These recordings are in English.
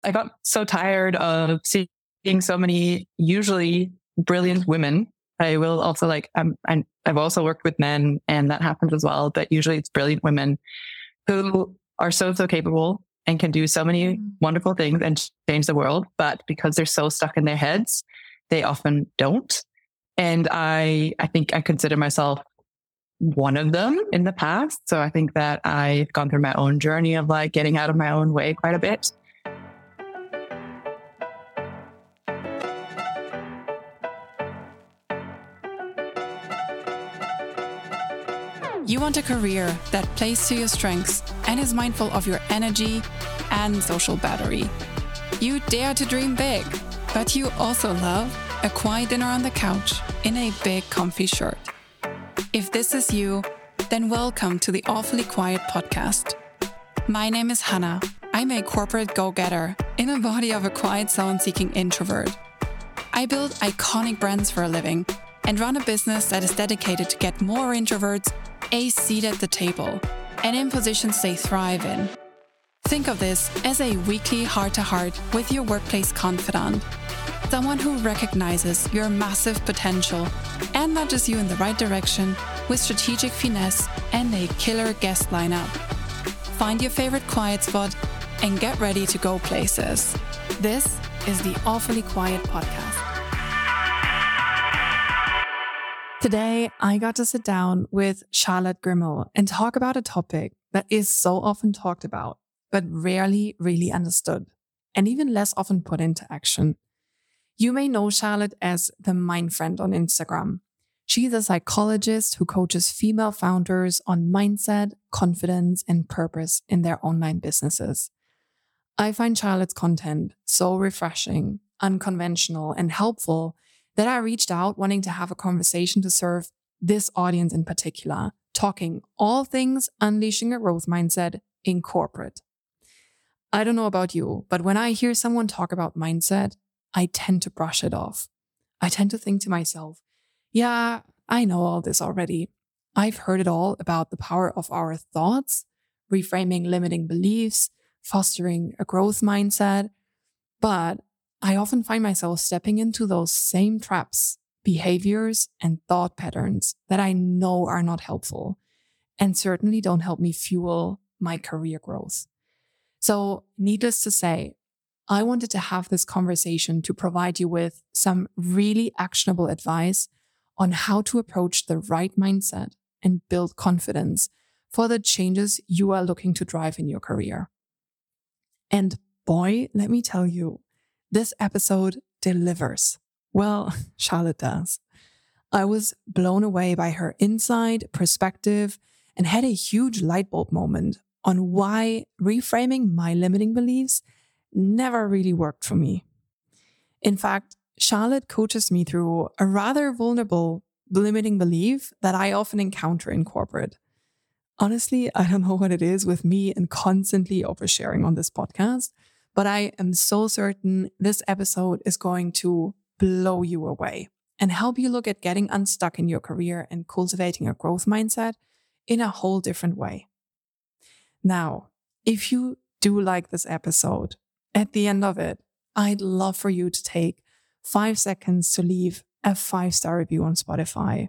I got so tired of seeing so many usually brilliant women. I will also I've also worked with men and that happens as well, but usually it's brilliant women who are so capable and can do so many wonderful things and change the world. But because they're so stuck in their heads, they often don't. And I think I consider myself one of them in the past. So I think that I've gone through my own journey of like getting out of my own way quite a bit. You want a career that plays to your strengths and is mindful of your energy and social battery. You dare to dream big, but you also love a quiet dinner on the couch in a big comfy shirt. If this is you, then welcome to the Awfully Quiet podcast. My name is Hannah. I'm a corporate go-getter in the body of a quiet sound-seeking introvert. I build iconic brands for a living and run a business that is dedicated to get more introverts a seat at the table and in positions they thrive in. Think of this as a weekly heart-to-heart with your workplace confidant. Someone who recognizes your massive potential and nudges you in the right direction with strategic finesse and a killer guest lineup. Find your favorite quiet spot and get ready to go places. This is the Awfully Quiet podcast. Today, I got to sit down with Charlotte Grimmel and talk about a topic that is so often talked about, but rarely really understood, and even less often put into action. You may know Charlotte as the Mind Friend on Instagram. She's a psychologist who coaches female founders on mindset, confidence, and purpose in their online businesses. I find Charlotte's content so refreshing, unconventional, and helpful that I reached out wanting to have a conversation to serve this audience in particular, talking all things unleashing a growth mindset in corporate. I don't know about you, but when I hear someone talk about mindset, I tend to brush it off. I tend to think to myself, yeah, I know all this already. I've heard it all about the power of our thoughts, reframing limiting beliefs, fostering a growth mindset. But I often find myself stepping into those same traps, behaviors, and thought patterns that I know are not helpful and certainly don't help me fuel my career growth. So, needless to say, I wanted to have this conversation to provide you with some really actionable advice on how to approach the right mindset and build confidence for the changes you are looking to drive in your career. And boy, let me tell you, this episode delivers. Well, Charlotte does. I was blown away by her insight, perspective, and had a huge light bulb moment on why reframing my limiting beliefs never really worked for me. In fact, Charlotte coaches me through a rather vulnerable limiting belief that I often encounter in corporate. Honestly, I don't know what it is with me and constantly oversharing on this podcast, but I am so certain this episode is going to blow you away and help you look at getting unstuck in your career and cultivating a growth mindset in a whole different way. Now, if you do like this episode, at the end of it, I'd love for you to take 5 seconds to leave a 5-star review on Spotify.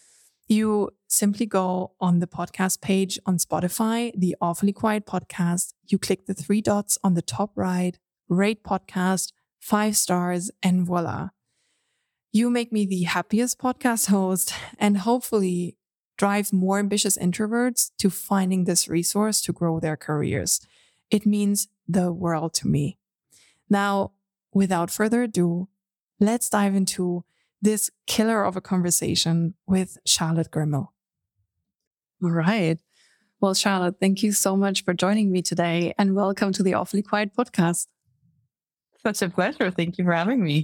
You simply go on the podcast page on Spotify, the Awfully Quiet podcast. You click the 3 dots on the top right, rate podcast, 5 stars, and voila. You make me the happiest podcast host and hopefully drive more ambitious introverts to finding this resource to grow their careers. It means the world to me. Now, without further ado, let's dive into this killer of a conversation with Charlotte Grimmel. All right. Well, Charlotte, thank you so much for joining me today and welcome to the Awfully Quiet podcast. Such a pleasure. Thank you for having me.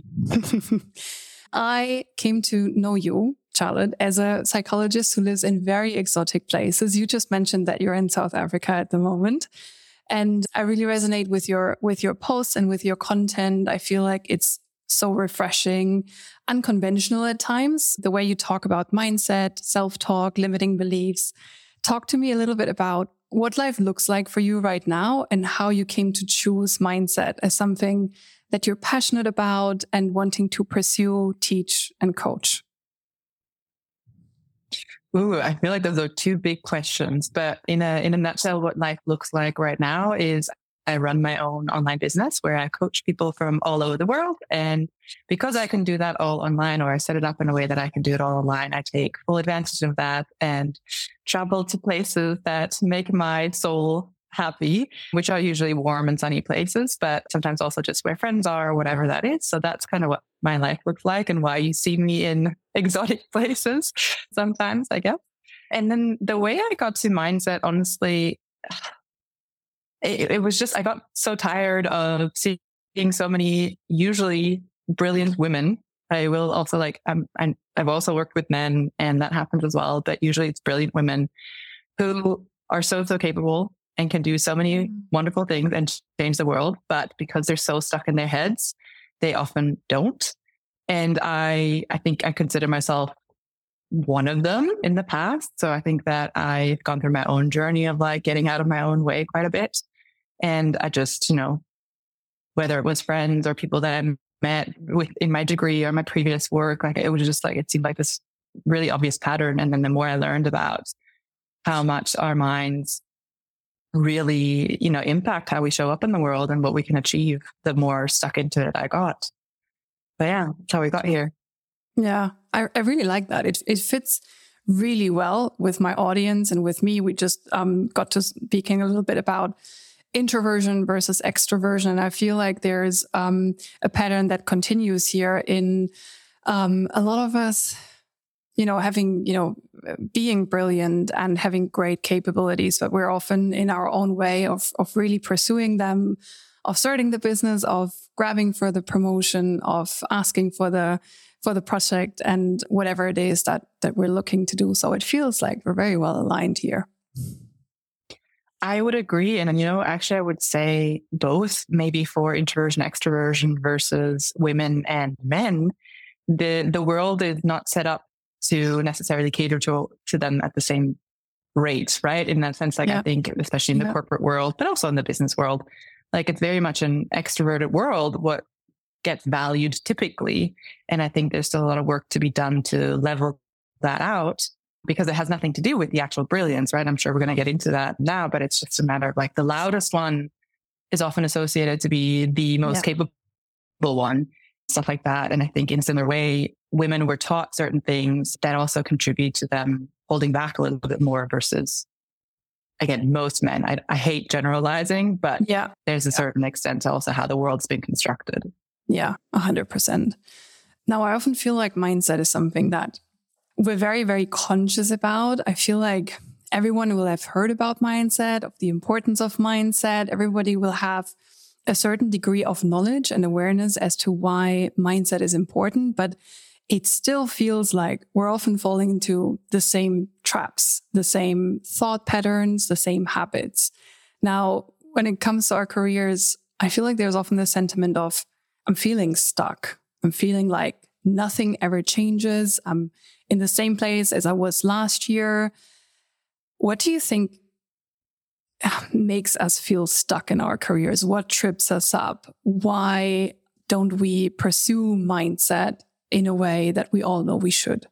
I came to know you, Charlotte, as a psychologist who lives in very exotic places. You just mentioned that you're in South Africa at the moment. And I really resonate with your posts and with your content. I feel like it's so refreshing, unconventional at times, the way you talk about mindset, self-talk, limiting beliefs. Talk to me a little bit about what life looks like for you right now and how you came to choose mindset as something that you're passionate about and wanting to pursue, teach, and coach. Ooh, I feel like those are two big questions, but in a nutshell, what life looks like right now is I run my own online business where I coach people from all over the world. And because I can do that all online, or I set it up in a way that I can do it all online, I take full advantage of that and travel to places that make my soul happy, which are usually warm and sunny places, but sometimes also just where friends are or whatever that is. So that's kind of what my life looks like and why you see me in exotic places sometimes, I guess. And then the way I got to mindset, honestly, it was just, I got so tired of seeing so many usually brilliant women. I will also I've also worked with men and that happens as well, but usually it's brilliant women who are so capable and can do so many wonderful things and change the world. But because they're so stuck in their heads, they often don't. And I think I consider myself one of them in the past. So I think that I've gone through my own journey of like getting out of my own way quite a bit. And I just, whether it was friends or people that I met with in my degree or my previous work, like it was just like, it seemed like this really obvious pattern. And then the more I learned about how much our minds really, impact how we show up in the world and what we can achieve, the more stuck into it I got. But yeah, that's how we got here. Yeah, I really like that. It fits really well with my audience and with me. We just got to speaking a little bit about introversion versus extroversion. And I feel like there's a pattern that continues here in a lot of us, having, being brilliant and having great capabilities, but we're often in our own way of really pursuing them, of starting the business, of grabbing for the promotion, of asking for the project and whatever it is that we're looking to do. So it feels like we're very well aligned here. I would agree. And, actually I would say both, maybe for introversion, extroversion versus women and men, the world is not set up to necessarily cater to them at the same rate, right? In that sense, I think, especially in the corporate world, but also in the business world, like it's very much an extroverted world, what gets valued typically. And I think there's still a lot of work to be done to level that out because it has nothing to do with the actual brilliance, right? I'm sure we're going to get into that now, but it's just a matter of like the loudest one is often associated to be the most capable one, stuff like that. And I think in a similar way, women were taught certain things that also contribute to them holding back a little bit more versus, again, most men. I hate generalizing, but there's a certain extent to also how the world's been constructed. Yeah, 100%. Now, I often feel like mindset is something that we're very, very conscious about. I feel like everyone will have heard about mindset, of the importance of mindset. Everybody will have a certain degree of knowledge and awareness as to why mindset is important, but it still feels like we're often falling into the same traps, the same thought patterns, the same habits. Now, when it comes to our careers, I feel like there's often the sentiment of, I'm feeling stuck. I'm feeling like nothing ever changes. I'm in the same place as I was last year. What do you think makes us feel stuck in our careers? What trips us up? Why don't we pursue mindset in a way that we all know we should?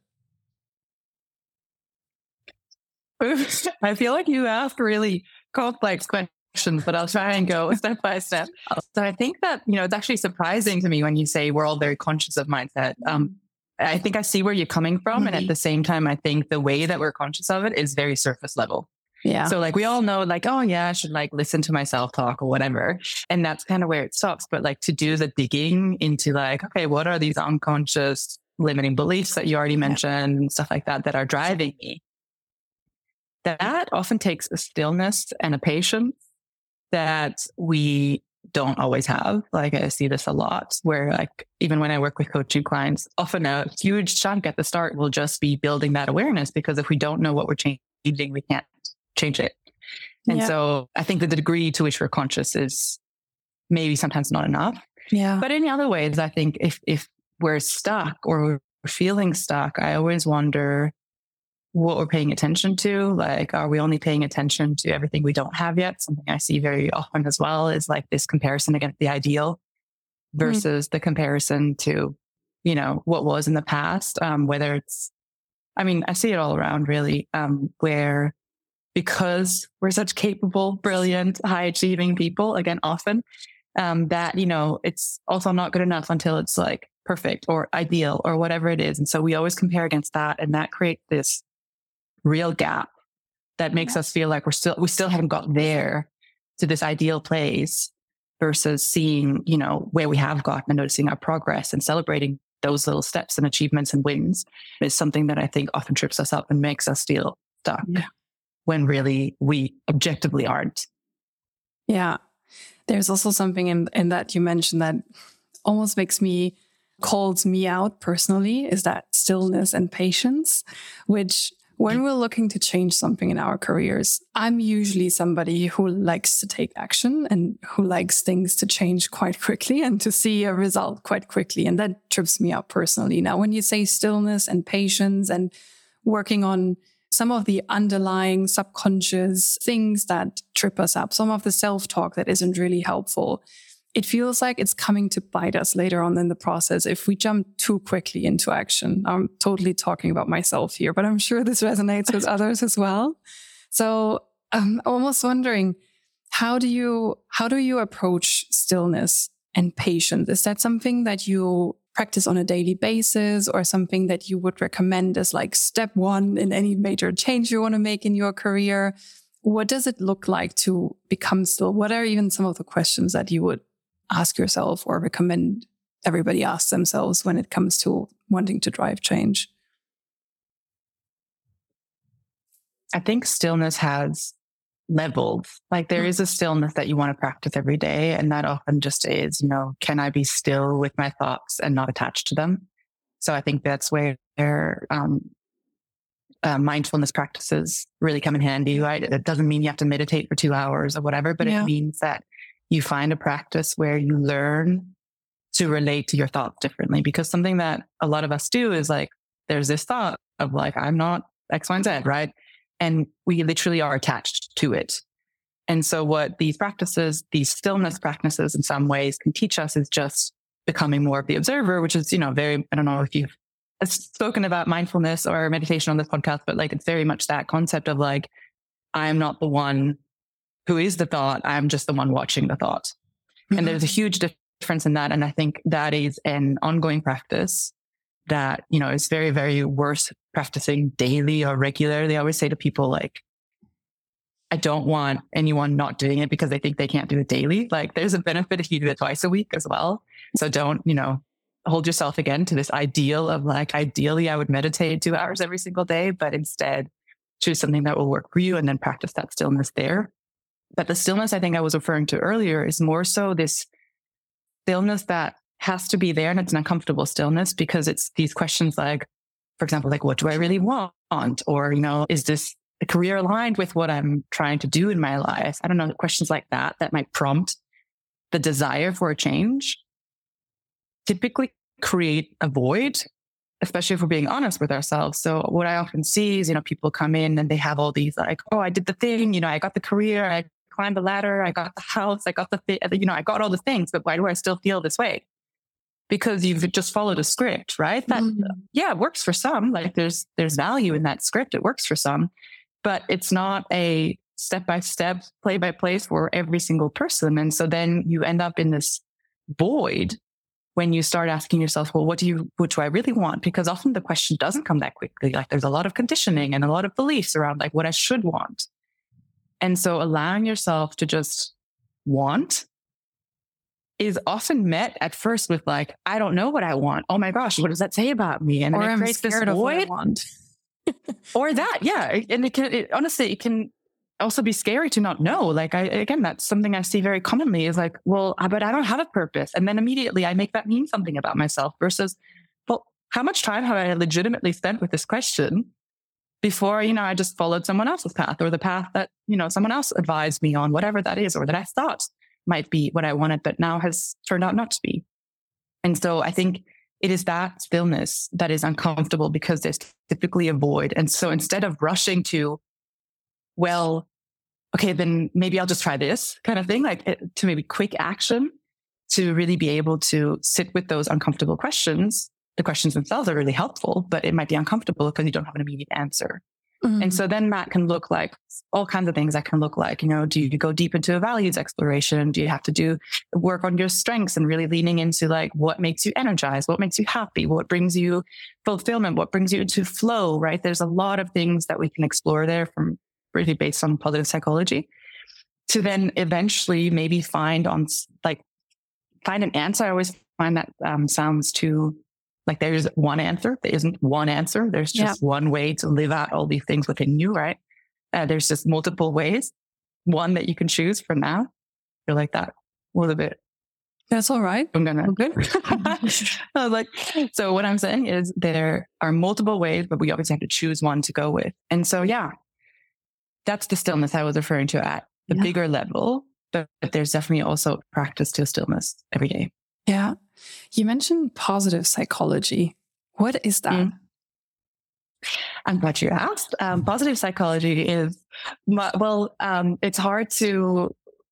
I feel like you ask really complex questions, but I'll try and go step by step. So I think that, it's actually surprising to me when you say we're all very conscious of mindset. I think I see where you're coming from. Mm-hmm. And at the same time, I think the way that we're conscious of it is very surface level. Yeah. So like we all know like, oh yeah, I should like listen to my self-talk or whatever. And that's kind of where it stops. But like to do the digging into like, okay, what are these unconscious limiting beliefs that you already mentioned and stuff like that are driving me? That often takes a stillness and a patience that we don't always have. Like I see this a lot where like, even when I work with coaching clients, often a huge chunk at the start will just be building that awareness, because if we don't know what we're changing, we can't change it. And so I think that the degree to which we're conscious is maybe sometimes not enough. Yeah. But in other ways, I think if we're stuck or we're feeling stuck, I always wonder, what we're paying attention to. Like, are we only paying attention to everything we don't have yet? Something I see very often as well is like this comparison against the ideal versus the comparison to, you know, what was in the past. Whether it's, I mean, I see it all around really, where because we're such capable, brilliant, high achieving people, again, often, that, you know, it's also not good enough until it's like perfect or ideal or whatever it is. And so we always compare against that. And that creates this real gap that makes us feel like we still haven't got there to this ideal place, versus seeing, you know, where we have gotten and noticing our progress and celebrating those little steps and achievements and wins is something that I think often trips us up and makes us feel stuck when really we objectively aren't. Yeah. There's also something in that you mentioned that almost calls me out personally, is that stillness and patience, which when we're looking to change something in our careers, I'm usually somebody who likes to take action and who likes things to change quite quickly and to see a result quite quickly. And that trips me up personally. Now, when you say stillness and patience and working on some of the underlying subconscious things that trip us up, some of the self-talk that isn't really helpful, it feels like it's coming to bite us later on in the process if we jump too quickly into action. I'm totally talking about myself here, but I'm sure this resonates with others as well. So I'm almost wondering, how do you approach stillness and patience? Is that something that you practice on a daily basis, or something that you would recommend as like step one in any major change you want to make in your career? What does it look like to become still? What are even some of the questions that you would ask yourself or recommend everybody ask themselves when it comes to wanting to drive change? I think stillness has levels. Like there is a stillness that you want to practice every day. And that often just is, you know, can I be still with my thoughts and not attached to them? So I think that's where mindfulness practices really come in handy, right? It doesn't mean you have to meditate for 2 hours or whatever, but it means that you find a practice where you learn to relate to your thoughts differently. Because something that a lot of us do is like, there's this thought of like, I'm not X, Y, and Z, right? And we literally are attached to it. And so what these practices, these stillness practices in some ways can teach us is just becoming more of the observer, which is, you know, very, I don't know if you've spoken about mindfulness or meditation on this podcast, but like, it's very much that concept of like, I'm not the one who is the thought. I'm just the one watching the thought. Mm-hmm. And there's a huge difference in that. And I think that is an ongoing practice that, you know, is very, very worth practicing daily or regularly. I always say to people, like, I don't want anyone not doing it because they think they can't do it daily. Like there's a benefit if you do it twice a week as well. So don't, you know, hold yourself again to this ideal of like, ideally I would meditate 2 hours every single day, but instead choose something that will work for you and then practice that stillness there. But the stillness I think I was referring to earlier is more so this stillness that has to be there, and it's an uncomfortable stillness because it's these questions like, for example, like, what do I really want? Or, you know, is this a career aligned with what I'm trying to do in my life? I don't know, questions like that might prompt the desire for a change, typically create a void, especially if we're being honest with ourselves. So what I often see is, you know, people come in and they have all these like, oh, I did the thing, you know, I got the career, I climbed the ladder, I got the house, I got you know, I got all the things, but why do I still feel this way? Because you've just followed a script, right? That, yeah, it works for some. Like there's value in that script. It works for some, but it's not a step-by-step, play-by-play for every single person. And so then you end up in this void when you start asking yourself, well, what do I really want? Because often the question doesn't come that quickly. Like there's a lot of conditioning and a lot of beliefs around like what I should want. And so allowing yourself to just want is often met at first with like, I don't know what I want. Oh my gosh, what does that say about me? And or it I'm creates this scared of what I void. want. Or that, yeah. And honestly, it can also be scary to not know. Like again, that's something I see very commonly is like, well, but I don't have a purpose. And then immediately I make that mean something about myself versus, well, how much time have I legitimately spent with this question before, you know, I just followed someone else's path or the path that, you know, someone else advised me on, whatever that is, or that I thought might be what I wanted, but now has turned out not to be. And so I think it is that stillness that is uncomfortable because there's typically a void. And so instead of rushing to, well, okay, then maybe I'll just try this kind of thing, to maybe quick action, to really be able to sit with those uncomfortable questions. The questions themselves are really helpful, but it might be uncomfortable because you don't have an immediate answer. Mm-hmm. And so then that can look like all kinds of things. That can look like, do you go deep into a values exploration? Do you have to do work on your strengths and really leaning into like what makes you energized? What makes you happy? What brings you fulfillment? What brings you into flow, right? There's a lot of things that we can explore there from really based on positive psychology to then eventually maybe find an answer. I always find that sounds too like there's one answer. There isn't one answer. There's just one way to live out all these things within you, right? There's just multiple ways. One that you can choose for now. Feel like that a little bit. That's all right. I'm gonna. Good. I was like, so what I'm saying is there are multiple ways, but we obviously have to choose one to go with. And so, that's the stillness I was referring to at the bigger level. But there's definitely also practice to stillness every day. Yeah. You mentioned positive psychology. What is that? I'm glad you asked. Positive psychology is, it's hard to,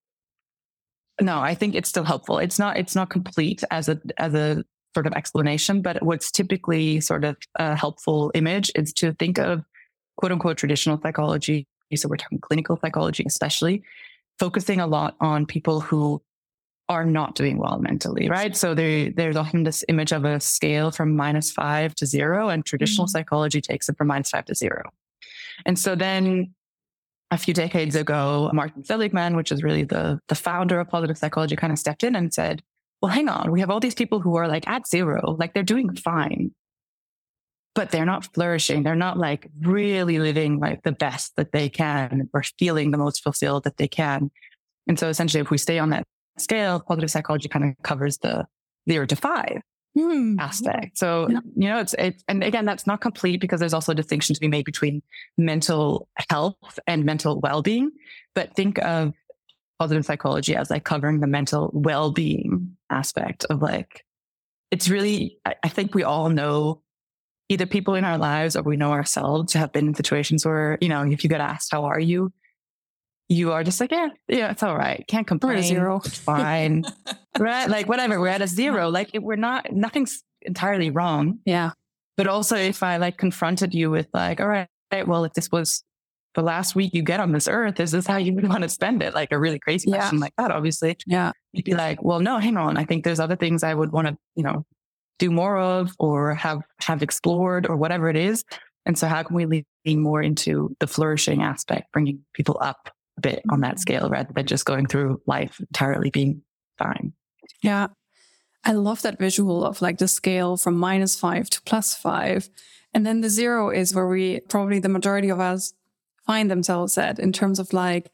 no, I think it's still helpful. It's not complete as a sort of explanation, but what's typically sort of a helpful image is to think of quote unquote traditional psychology. So we're talking clinical psychology, especially focusing a lot on people who are not doing well mentally, right? So there's often this image of a scale from -5 to 0, and traditional psychology takes it from -5 to 0. And so then a few decades ago, Martin Seligman, which is really the founder of positive psychology, kind of stepped in and said, well, hang on, we have all these people who are like at 0, like they're doing fine, but they're not flourishing. They're not like really living like the best that they can or feeling the most fulfilled that they can. And so essentially, if we stay on that scale, positive psychology kind of covers the 0 to 5 aspect. So, it's, and again, that's not complete because there's also a distinction to be made between mental health and mental well-being. But think of positive psychology as like covering the mental well-being aspect of like, it's really, I think we all know either people in our lives or we know ourselves to have been in situations where, if you get asked, how are you? You are just like, yeah, it's all right. Can't complain. We're at 0. It's fine. Right? Like whatever. We're at a 0. Like nothing's entirely wrong. Yeah. But also if I like confronted you with like, all right, well, if this was the last week you get on this earth, is this how you would want to spend it? Like a really crazy question like that, obviously. Yeah. You'd be like, well, no, hang on. I think there's other things I would want to, do more of or have explored or whatever it is. And so how can we lean more into the flourishing aspect, bringing people up a bit on that scale rather than just going through life entirely being fine. Yeah. I love that visual of like the scale from -5 to +5. And then the 0 is where we probably the majority of us find themselves at in terms of like,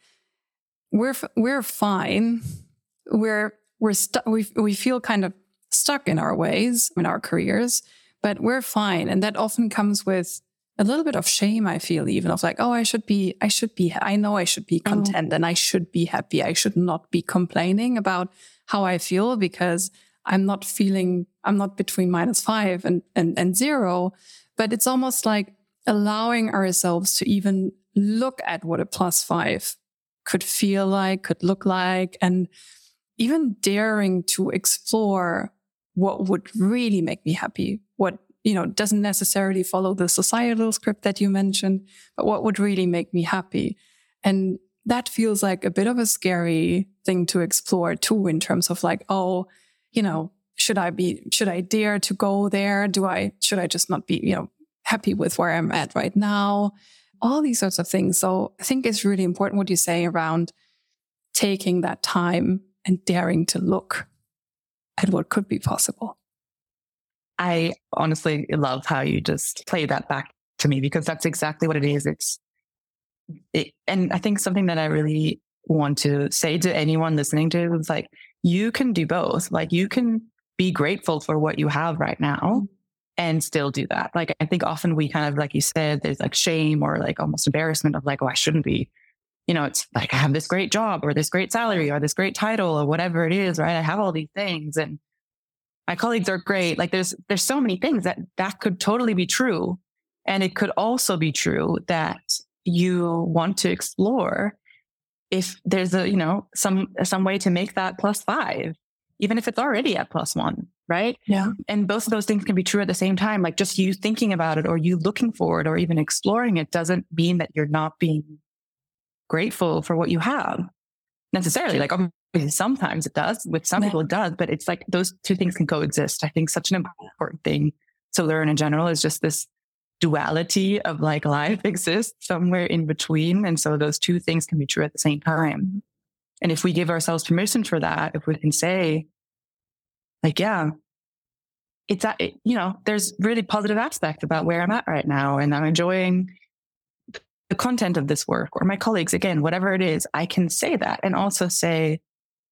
we're fine. We feel kind of stuck in our ways, in our careers, but we're fine. And that often comes with a little bit of shame, I feel, even of like, oh, I know I should be content and I should be happy. I should not be complaining about how I feel because I'm not between -5 and 0. But it's almost like allowing ourselves to even look at what a +5 could feel like, could look like, and even daring to explore what would really make me happy, what doesn't necessarily follow the societal script that you mentioned, but what would really make me happy. And that feels like a bit of a scary thing to explore too, in terms of like, oh, should I dare to go there? Should I just not be, happy with where I'm at right now? All these sorts of things. So I think it's really important what you say around taking that time and daring to look at what could be possible. I honestly love how you just play that back to me because that's exactly what it is. And I think something that I really want to say to anyone listening to is like, you can do both. Like you can be grateful for what you have right now and still do that. Like, I think often we kind of, like you said, there's like shame or like almost embarrassment of like, oh, I shouldn't be, it's like, I have this great job or this great salary or this great title or whatever it is, right? I have all these things and my colleagues are great. Like there's so many things that could totally be true. And it could also be true that you want to explore if there's some way to make that +5, even if it's already at +1, right? Yeah. And both of those things can be true at the same time. Like just you thinking about it or you looking for it or even exploring it doesn't mean that you're not being grateful for what you have necessarily. Like obviously sometimes it does, with some people it does, but it's like those two things can coexist. I think such an important thing to learn in general is just this duality of like life exists somewhere in between. And so those two things can be true at the same time. And if we give ourselves permission for that, if we can say like, yeah, it's, there's really positive aspects about where I'm at right now. And I'm enjoying the content of this work or my colleagues, again, whatever it is, I can say that and also say,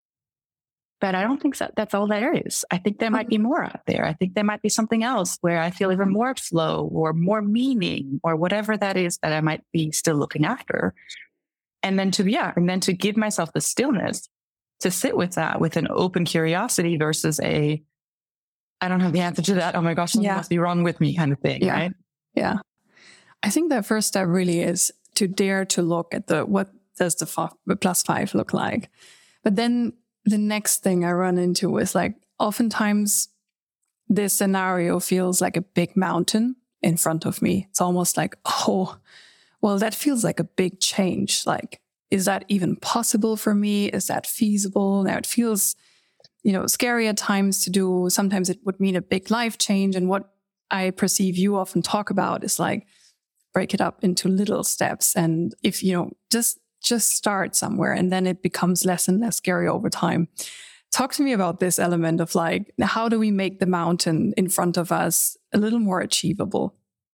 but I don't think that's all there is. I think there might be more out there. I think there might be something else where I feel even more flow or more meaning or whatever that is that I might be still looking after. And then to give myself the stillness to sit with that with an open curiosity versus I don't have the answer to that. Oh my gosh, something must be wrong with me kind of thing. Yeah. Right. Yeah. I think that first step really is to dare to look at what does the +5 look like. But then the next thing I run into is like, oftentimes this scenario feels like a big mountain in front of me. It's almost like, oh, well, that feels like a big change. Like, is that even possible for me? Is that feasible? Now it feels, scary at times to do. Sometimes it would mean a big life change. And what I perceive you often talk about is like, break it up into little steps. And if, just start somewhere and then it becomes less and less scary over time. Talk to me about this element of like, how do we make the mountain in front of us a little more achievable?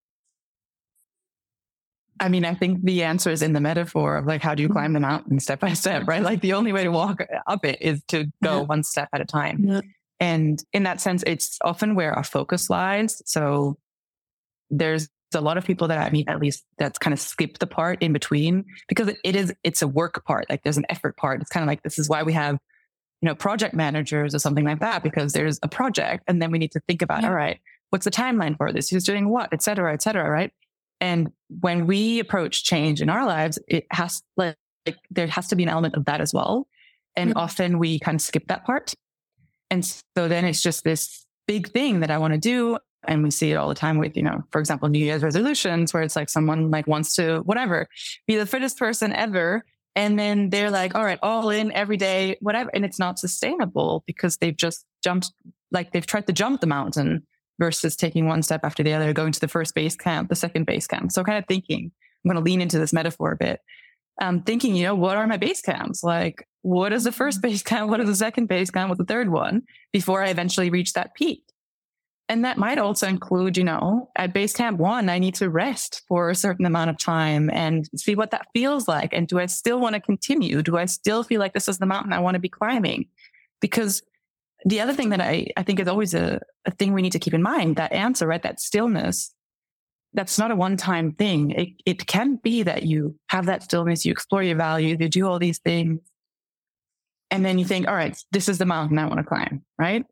I mean, I think the answer is in the metaphor of like, how do you climb the mountain step by step, right? Like the only way to walk up it is to go one step at a time. Yeah. And in that sense, it's often where our focus lies. So there's a lot of people that I meet, at least, that's kind of skip the part in between because it's a work part. Like there's an effort part. It's kind of like, this is why we have, project managers or something like that, because there's a project and then we need to think about, all right, what's the timeline for this? Who's doing what, et cetera, right? And when we approach change in our lives, it has there has to be an element of that as well. And often we kind of skip that part. And so then it's just this big thing that I want to do. And we see it all the time with, for example, New Year's resolutions, where it's like someone like wants to, whatever, be the fittest person ever. And then they're like, all right, all in every day, whatever. And it's not sustainable because they've just they've tried to jump the mountain versus taking one step after the other, going to the first base camp, the second base camp. So kind of thinking, I'm going to lean into this metaphor a bit. Thinking, what are my base camps? Like, what is the first base camp? What is the second base camp? What's the third one before I eventually reach that peak? And that might also include, at base camp 1, I need to rest for a certain amount of time and see what that feels like. And do I still want to continue? Do I still feel like this is the mountain I want to be climbing? Because the other thing that I think is always a thing we need to keep in mind, that answer, right? That stillness, that's not a one-time thing. It can be that you have that stillness, you explore your values, you do all these things. And then you think, all right, this is the mountain I want to climb, right?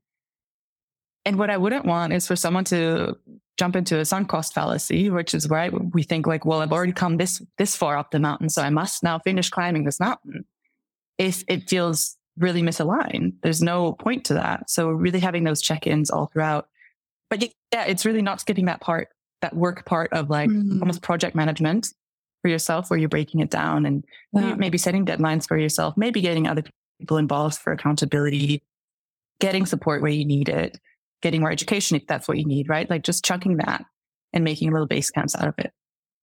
And what I wouldn't want is for someone to jump into a sunk cost fallacy, which is where we think like, well, I've already come this far up the mountain, so I must now finish climbing this mountain. If it feels really misaligned, there's no point to that. So really having those check-ins all throughout. But yeah, it's really not skipping that part, that work part of like almost project management for yourself, where you're breaking it down and maybe setting deadlines for yourself, maybe getting other people involved for accountability, getting support where you need it, getting more education if that's what you need, right? Like just chunking that and making little base camps out of it.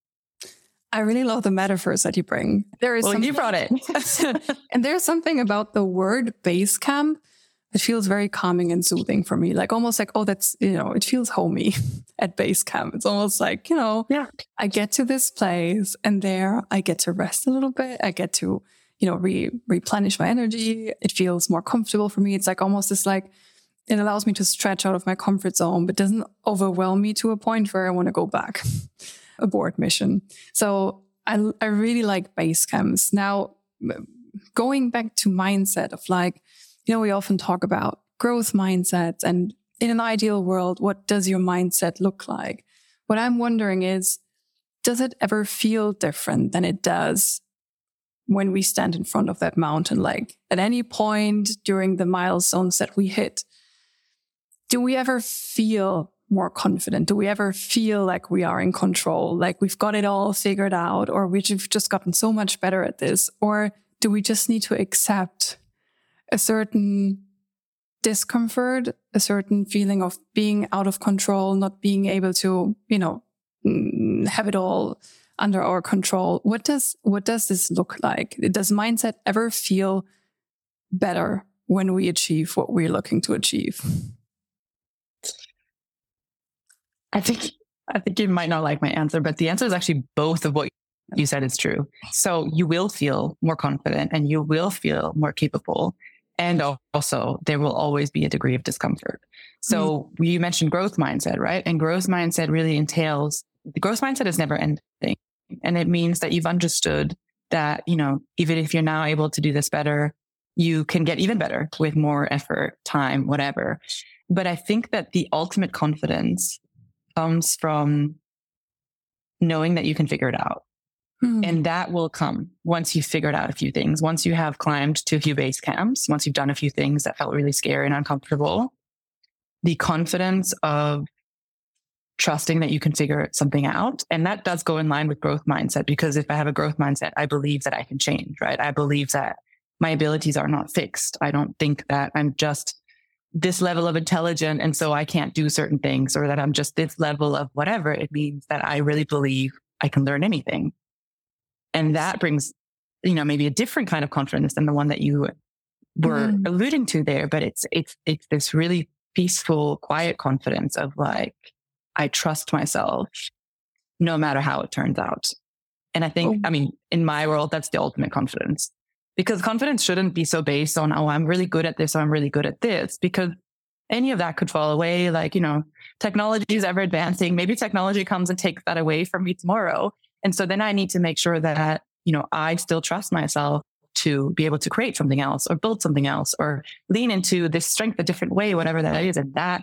I really love the metaphors that you bring. You brought it. And there's something about the word base camp that feels very calming and soothing for me. Like almost like, oh, that's, it feels homey at base camp. It's almost like, I get to this place and there I get to rest a little bit. I get to, replenish my energy. It feels more comfortable for me. It's like almost this like, it allows me to stretch out of my comfort zone, but doesn't overwhelm me to a point where I want to go back, abort mission. So I really like base camps. Now, going back to mindset of like, we often talk about growth mindsets and in an ideal world, what does your mindset look like? What I'm wondering is, does it ever feel different than it does when we stand in front of that mountain? Like at any point during the milestones that we hit, do we ever feel more confident? Do we ever feel like we are in control, like we've got it all figured out, or we've just gotten so much better at this? Or do we just need to accept a certain discomfort, a certain feeling of being out of control, not being able to, have it all under our control? What does this look like? Does mindset ever feel better when we achieve what we're looking to achieve? I think you might not like my answer, but the answer is actually both of what you said is true. So you will feel more confident and you will feel more capable. And also there will always be a degree of discomfort. So you mentioned growth mindset, right? And growth mindset really entails, the growth mindset is never ending. And it means that you've understood that, even if you're now able to do this better, you can get even better with more effort, time, whatever. But I think that the ultimate confidence comes from knowing that you can figure it out. And that will come once you've figured out a few things, once you have climbed to a few base camps, once you've done a few things that felt really scary and uncomfortable. The confidence of trusting that you can figure something out. And that does go in line with growth mindset, because if I have a growth mindset, I believe that I can change, right? I believe that my abilities are not fixed. I don't think that I'm just this level of intelligent and so I can't do certain things, or that I'm just this level of whatever. It means that I really believe I can learn anything. And that brings, maybe a different kind of confidence than the one that you were alluding to there. But it's this really peaceful, quiet confidence of like, I trust myself no matter how it turns out. And I think, in my world, that's the ultimate confidence, because confidence shouldn't be so based on, I'm really good at this, or I'm really good at this, because any of that could fall away. Like, technology is ever advancing. Maybe technology comes and takes that away from me tomorrow. And so then I need to make sure that, I still trust myself to be able to create something else or build something else or lean into this strength a different way, whatever that is. And that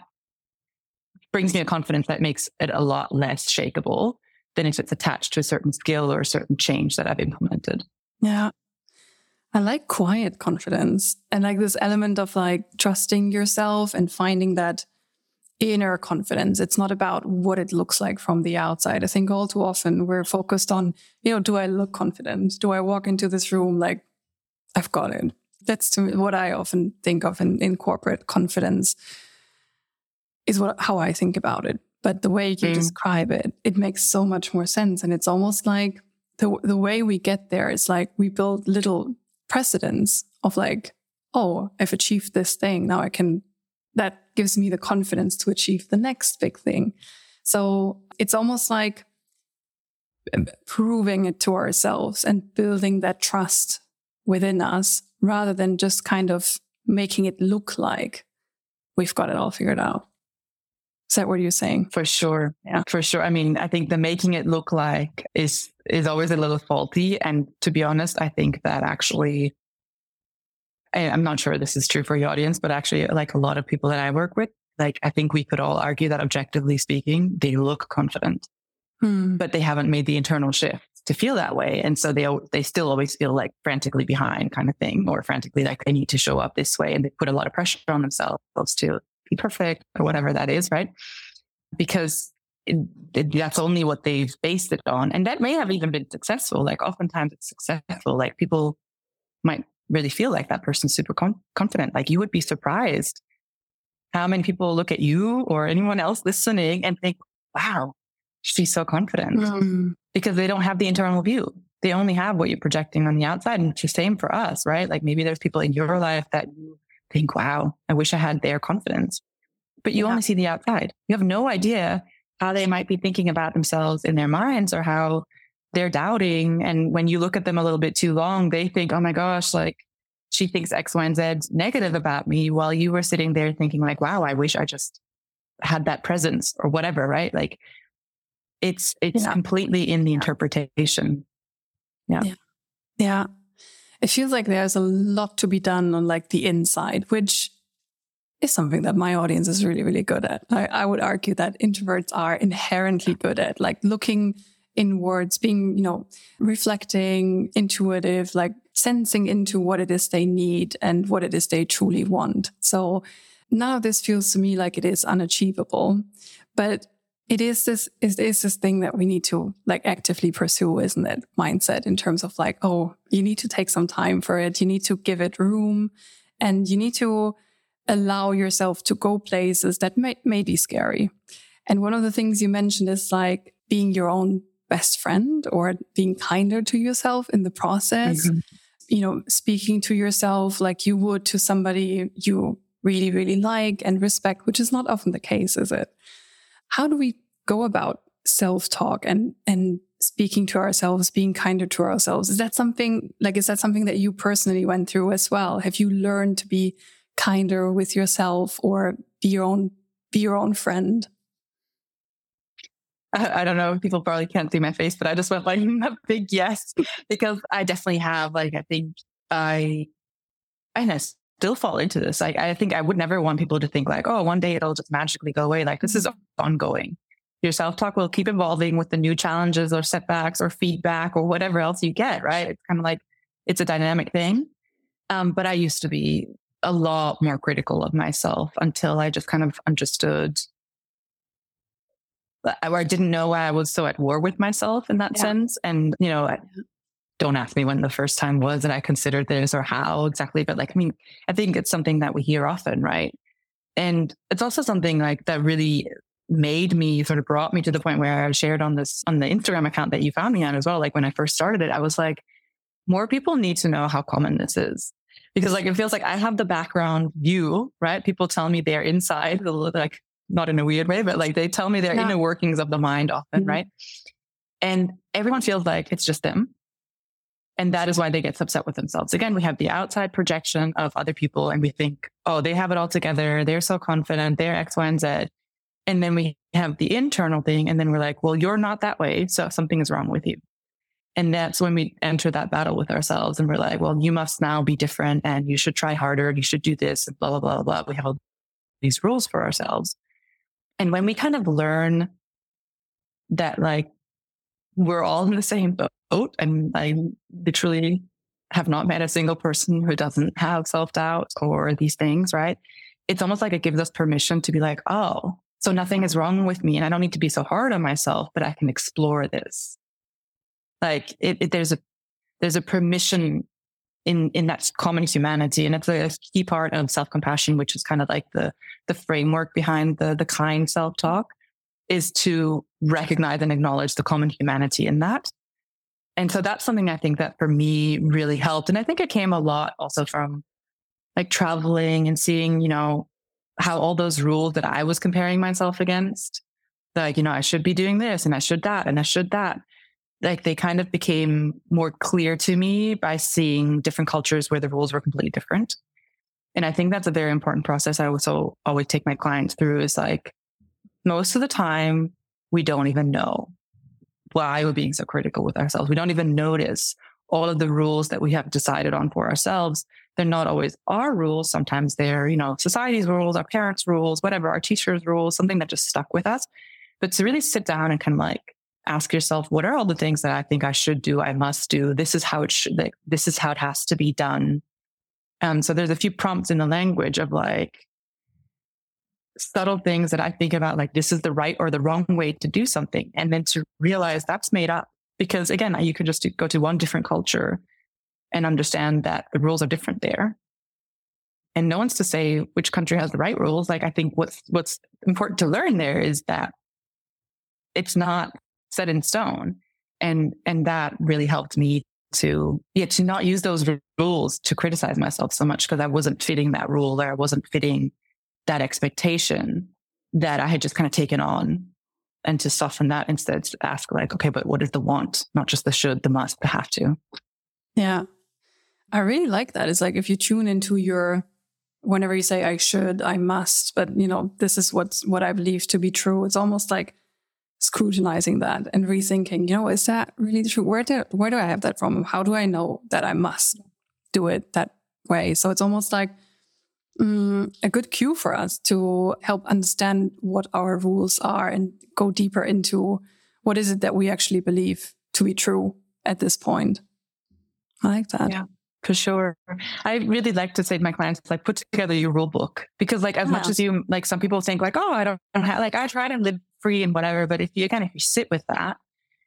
brings me a confidence that makes it a lot less shakeable than if it's attached to a certain skill or a certain change that I've implemented. Yeah. I like quiet confidence and like this element of like trusting yourself and finding that inner confidence. It's not about what it looks like from the outside. I think all too often we're focused on, do I look confident? Do I walk into this room like I've got it? That's what I often think of in corporate confidence is how I think about it. But the way you describe it, it makes so much more sense. And it's almost like the way we get there is like we build little precedents of like, oh, I've achieved this thing. Now that gives me the confidence to achieve the next big thing. So it's almost like proving it to ourselves and building that trust within us rather than just kind of making it look like we've got it all figured out. Is that what you're saying? For sure. Yeah, for sure. I think the making it look like is always a little faulty. And to be honest, I think that actually, I'm not sure this is true for your audience, but actually like a lot of people that I work with, like I think we could all argue that objectively speaking, they look confident, but they haven't made the internal shift to feel that way. And so they still always feel like frantically behind kind of thing, or frantically like they need to show up this way. And they put a lot of pressure on themselves to be perfect or whatever that is, right? Because that's only what they've based it on. And that may have even been successful. Like oftentimes it's successful. Like people might really feel like that person's super confident. Like you would be surprised how many people look at you or anyone else listening and think, wow, she's so confident, because they don't have the internal view. They only have what you're projecting on the outside. And it's the same for us, right? Like maybe there's people in your life that you think, wow, I wish I had their confidence, but you only see the outside. You have no idea how they might be thinking about themselves in their minds or how they're doubting. And when you look at them a little bit too long, they think, oh my gosh, like she thinks X, Y, and Z negative about me, while you were sitting there thinking like, wow, I wish I just had that presence or whatever, right? Like it's completely in the interpretation. Yeah. It feels like there's a lot to be done on like the inside, which is something that my audience is really, really good at. I would argue that introverts are inherently good at like looking inwards, being, reflecting, intuitive, like sensing into what it is they need and what it is they truly want. So none of this feels to me like it is unachievable, but it is this thing that we need to like actively pursue, isn't it? Mindset in terms of like, oh, you need to take some time for it. You need to give it room, and you need to allow yourself to go places that may be scary. And one of the things you mentioned is like being your own best friend or being kinder to yourself in the process. Mm-hmm. Speaking to yourself like you would to somebody you really, really like and respect, which is not often the case, is it? How do we go about self-talk and speaking to ourselves, being kinder to ourselves? Is that something that you personally went through as well? Have you learned to be kinder with yourself or be your own friend? I don't know. People probably can't see my face, but I just went like a big yes, because I definitely have like, I think I still fall into this. Like, I think I would never want people to think like, oh, one day it'll just magically go away. Like this is ongoing. Your self-talk will keep evolving with the new challenges or setbacks or feedback or whatever else you get, right? It's kind of like, it's a dynamic thing. But I used to be a lot more critical of myself until I just kind of understood, or I didn't know why I was so at war with myself in that sense. And, don't ask me when the first time was that I considered this or how exactly, but like, I think it's something that we hear often, right? And it's also something like that really brought me to the point where I shared on the Instagram account that you found me on as well. Like when I first started it, I was like, more people need to know how common this is, because like, it feels like I have the background view, right? People tell me they're inside, like not in a weird way, but like they tell me their inner workings of the mind often, mm-hmm. right? And everyone feels like it's just them. And that is why they get upset with themselves. Again, we have the outside projection of other people and we think, oh, they have it all together. They're so confident. They're X, Y, and Z. And then we have the internal thing. And then we're like, well, you're not that way. So something is wrong with you. And that's when we enter that battle with ourselves. And we're like, well, you must now be different and you should try harder. You should do this, and blah, blah, blah, blah. We have all these rules for ourselves. And when we kind of learn that like, we're all in the same boat, and I literally have not met a single person who doesn't have self-doubt or these things, right? It's almost like it gives us permission to be like, oh, so nothing is wrong with me and I don't need to be so hard on myself, but I can explore this. Like there's a permission in that common humanity. And it's a key part of self-compassion, which is kind of like the framework behind the kind self-talk, is to recognize and acknowledge the common humanity in that. And so that's something I think that for me really helped. And I think it came a lot also from like traveling and seeing, how all those rules that I was comparing myself against, like, I should be doing this and I should that and I should that. Like they kind of became more clear to me by seeing different cultures where the rules were completely different. And I think that's a very important process I also always take my clients through, is like, most of the time, we don't even know why we're being so critical with ourselves. We don't even notice all of the rules that we have decided on for ourselves. They're not always our rules. Sometimes they're, society's rules, our parents' rules, whatever, our teachers' rules, something that just stuck with us. But to really sit down and kind of like ask yourself, what are all the things that I think I should do, I must do? This is how it should, like, this is how it has to be done. So there's a few prompts in the language of like, subtle things that I think about, like this is the right or the wrong way to do something. And then to realize that's made up, because again, you could just go to one different culture and understand that the rules are different there. And no one's to say which country has the right rules. Like I think what's important to learn there is that it's not set in stone. And that really helped me to not use those rules to criticize myself so much, because I wasn't fitting that rule, or I wasn't fitting that expectation that I had just kind of taken on, and to soften that instead, to ask like, okay, but what is the want? Not just the should, the must, the have to. Yeah. I really like that. It's like if you tune into whenever you say I should, I must, but this is what I believe to be true. It's almost like scrutinizing that and rethinking, is that really true? Where do I have that from? How do I know that I must do it that way? So it's almost like a good cue for us to help understand what our rules are and go deeper into what is it that we actually believe to be true at this point. I like that. Yeah, for sure. I really like to say to my clients, like, put together your rule book, because like, as much as you, like, some people think like, oh, I don't have, like, I try to live free and whatever. But if you sit with that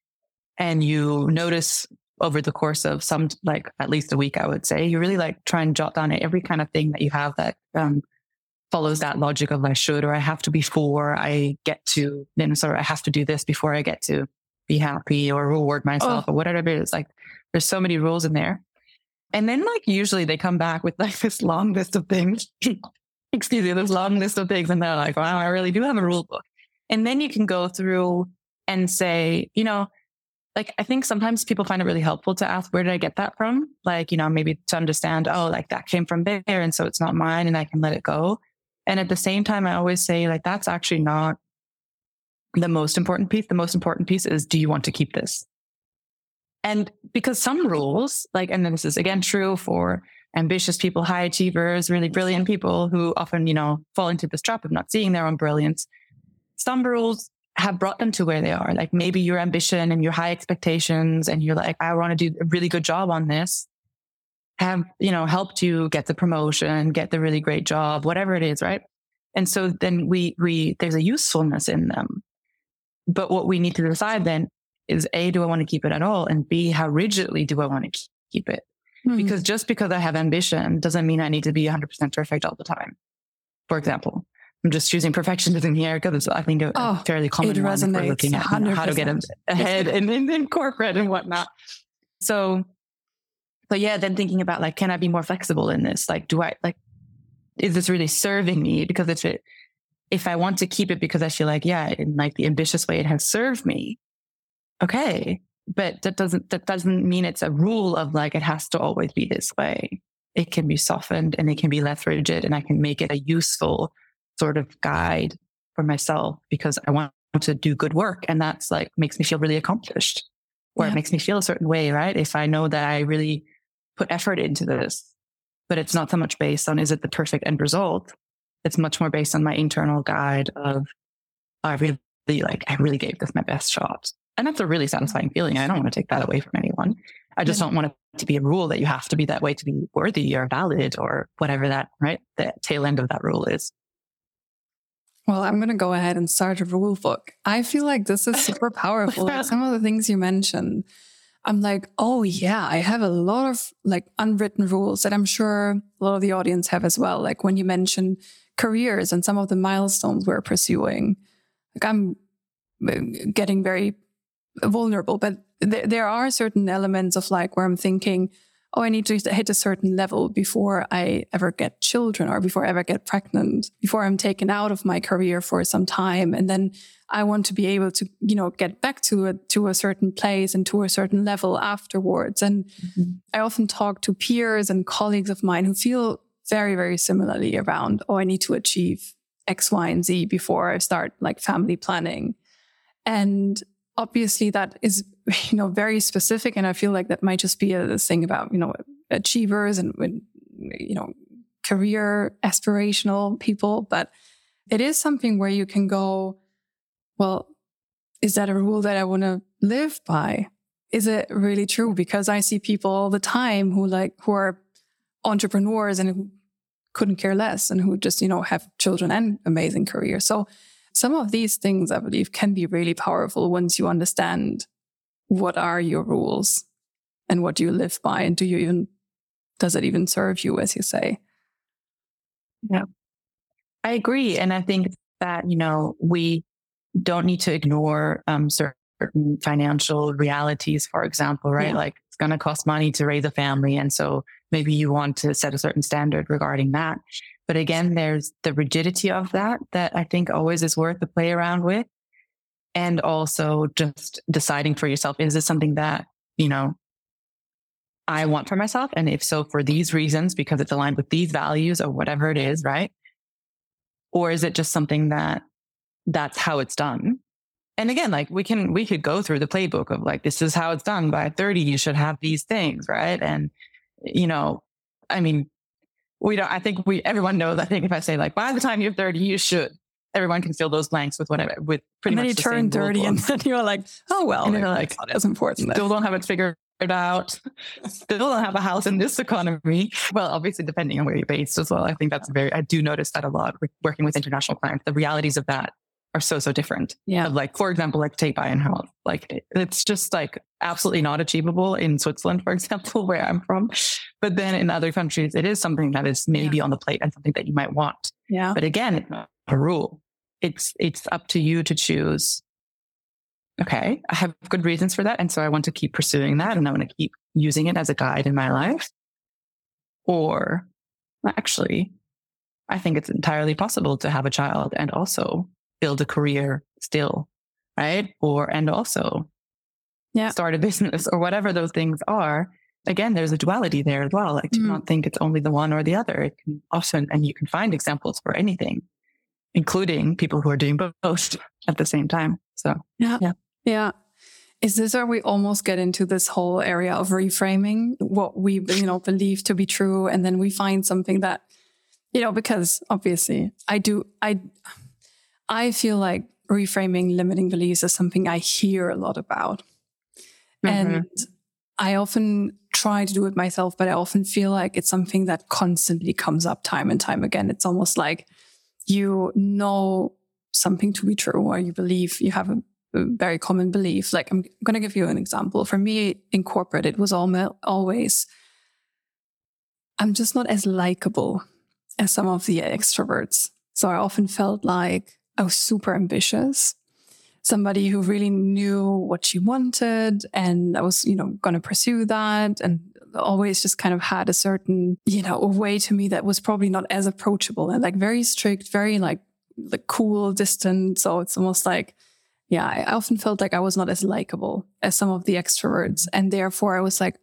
and you notice over the course of some, like, at least a week, I would say, you really like try and jot down every kind of thing that you have that follows that logic of I should, or I have to before I get to, then sort of I have to do this before I get to be happy or reward myself or whatever it is. Like, there's so many rules in there. And then like, usually they come back with like this long list of things, excuse me, this long list of things. And they're like, wow, I really do have a rule book. And then you can go through and say, you know, like, I think sometimes people find it really helpful to ask, where did I get that from? Like, you know, maybe to understand, oh, like that came from there. And so it's not mine and I can let it go. And at the same time, I always say, like, that's actually not the most important piece. The most important piece is, do you want to keep this? And because some rules, like, and then this is again true for ambitious people, high achievers, really brilliant people who often, you know, fall into this trap of not seeing their own brilliance. Some rules have brought them to where they are. Like, maybe your ambition and your high expectations and you're like, I want to do a really good job on this, have, you know, helped you get the promotion, get the really great job, whatever it is, right? And so then there's a usefulness in them. But what we need to decide then is, A, do I want to keep it at all? And B, how rigidly do I want to keep it? Mm-hmm. Because just because I have ambition doesn't mean I need to be 100% perfect all the time. For example, I'm just choosing perfectionism here because it's, I think, a fairly common one if we're looking at, you know, how to get ahead in corporate and whatnot. So yeah, then thinking about, like, can I be more flexible in this? Like, is this really serving me? Because if I want to keep it because I feel like, yeah, in like the ambitious way, it has served me. Okay. But that doesn't mean it's a rule of like, it has to always be this way. It can be softened and it can be less rigid, and I can make it a useful sort of guide for myself because I want to do good work. And that's like, makes me feel really accomplished, or it makes me feel a certain way, right? If I know that I really put effort into this, but it's not so much based on, is it the perfect end result? It's much more based on my internal guide of, I really gave this my best shot. And that's a really satisfying feeling. I don't want to take that away from anyone. I just don't want it to be a rule that you have to be that way to be worthy or valid or whatever that, right? The tail end of that rule is. Well, I'm going to go ahead and start a rule book. I feel like this is super powerful. Like, some of the things you mentioned, I'm like, oh yeah, I have a lot of like unwritten rules that I'm sure a lot of the audience have as well. Like when you mentioned careers and some of the milestones we're pursuing, like I'm getting very vulnerable, but there are certain elements of like where I'm thinking, oh, I need to hit a certain level before I ever get children or before I ever get pregnant, before I'm taken out of my career for some time. And then I want to be able to, you know, get back to a certain place and to a certain level afterwards. And I often talk to peers and colleagues of mine who feel very, very similarly around, oh, I need to achieve X, Y, and Z before I start like family planning. And obviously that is, you know, very specific. And I feel like that might just be a thing about, you know, achievers and, you know, career aspirational people. But it is something where you can go, well, is that a rule that I want to live by? Is it really true? Because I see people all the time who are entrepreneurs and who couldn't care less and who just, you know, have children and amazing careers. So some of these things, I believe, can be really powerful once you understand what are your rules and what do you live by, and does it even serve you, as you say? Yeah, I agree. And I think that, you know, we don't need to ignore certain financial realities, for example, right? Yeah. Like, it's going to cost money to raise a family. And so maybe you want to set a certain standard regarding that. But again, there's the rigidity of that I think always is worth the play around with. And also just deciding for yourself, is this something that, you know, I want for myself? And if so, for these reasons, because it's aligned with these values or whatever it is, right? Or is it just something that's how it's done? And again, like we could go through the playbook of like, this is how it's done. By 30, you should have these things, right? And, you know, I mean, I think everyone knows. I think if I say like, by the time you're 30, you should, everyone can fill those blanks with whatever, with pretty much. And then you turn 30 and then you're like, oh, well, and you're like, not as important. Still don't have it figured out. Still don't have a house in this economy. Well, obviously, depending on where you're based as well. I think I do notice that a lot with working with international clients. The realities of that are so different. Yeah. Of like, for example, like take buy and health. Like it's just like absolutely not achievable in Switzerland, for example, where I'm from. But then in other countries, it is something that is maybe on the plate and something that you might want. Yeah. But again, it's not a rule. It's up to you to choose. Okay, I have good reasons for that. And so I want to keep pursuing that and I want to keep using it as a guide in my life. Or actually, I think it's entirely possible to have a child and also build a career still, right? And also start a business or whatever those things are. Again, there's a duality there as well. Like, do not think it's only the one or the other. It can often, and you can find examples for anything, including people who are doing both at the same time. So, yeah. Is this where we almost get into this whole area of reframing what we, believe to be true? And then we find something that, because obviously I feel like reframing limiting beliefs is something I hear a lot about. And I often try to do it myself, but I often feel like it's something that constantly comes up time and time again. It's almost like you know something to be true, or you believe you have a very common belief. Like, I'm going to give you an example. For me in corporate, it was always, I'm just not as likable as some of the extroverts. So I often felt like I was super ambitious, somebody who really knew what she wanted. And I was, going to pursue that, and always just kind of had a certain, a way to me that was probably not as approachable and like very strict, very like cool, distant. So it's almost like, I often felt like I was not as likable as some of the extroverts. And therefore I was like,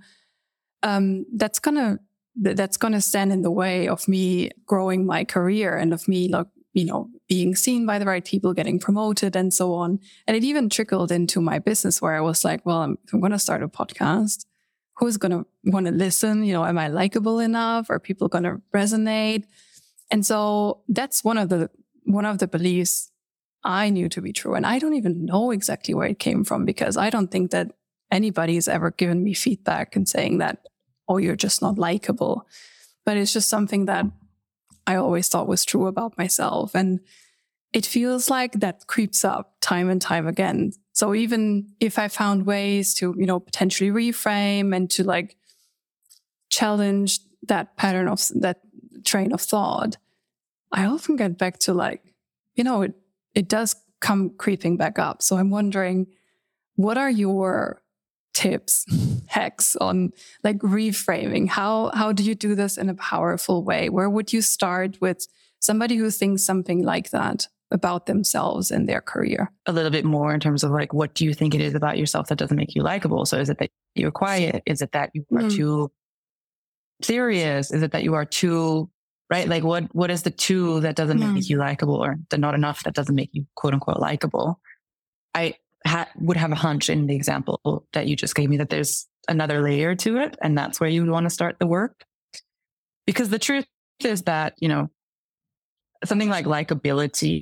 that's gonna stand in the way of me growing my career and of me, like, being seen by the right people, getting promoted and so on. And it even trickled into my business where I was like, well, if I'm going to start a podcast, who's going to want to listen? Am I likable enough? Are people going to resonate? And so that's one of the beliefs I knew to be true. And I don't even know exactly where it came from, because I don't think that anybody's ever given me feedback and saying that, oh, you're just not likable. But it's just something that I always thought was true about myself. And it feels like that creeps up time and time again. So even if I found ways to, potentially reframe and to like challenge that pattern of that train of thought, I often get back to like, it does come creeping back up. So I'm wondering, what are your tips, hacks on like reframing? How do you do this in a powerful way? Where would you start with somebody who thinks something like that about themselves and their career? A little bit more in terms of like, what do you think it is about yourself that doesn't make you likable? So is it that you're quiet? Is it that you are too serious? Is it that you are too, right? Like what is the too that doesn't make you likable, or the not enough that doesn't make you quote unquote likable? I would have a hunch in the example that you just gave me that there's another layer to it. And that's where you would want to start the work. Because the truth is that, something like likability